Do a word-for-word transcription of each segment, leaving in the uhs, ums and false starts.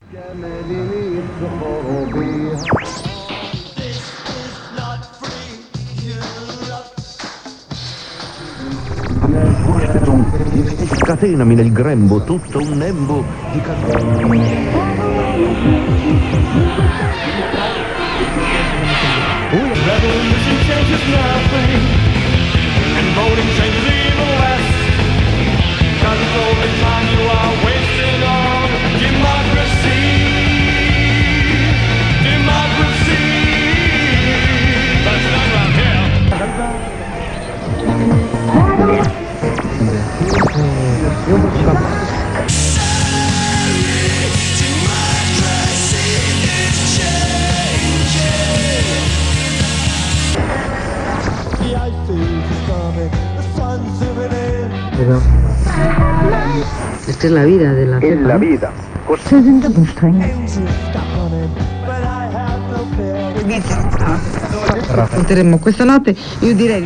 Scatenami nel grembo tutto un nembo di Esta es la vida de la Es la vida. Se siente anstrengend. Porteremo questa notte, io direi.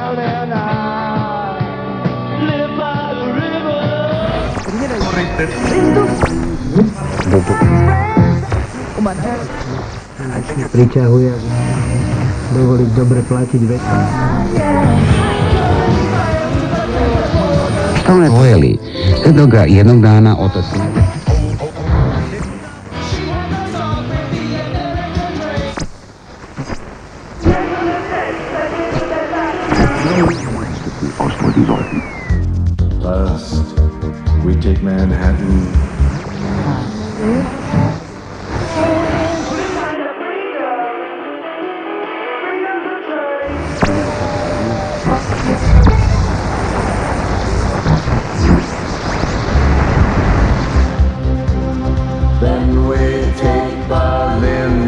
Pričahuje, dovoliť dobre platiť veci. Stále vojeli. Sve ga jednog dana otac First, we take Manhattan. Then we take Berlin.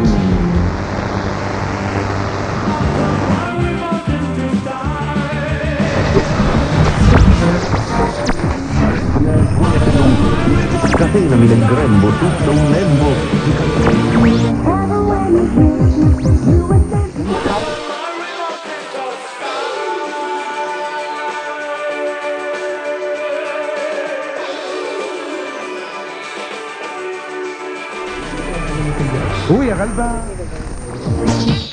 Scatenami nel grembo tutto un nembo di هو يا غلبة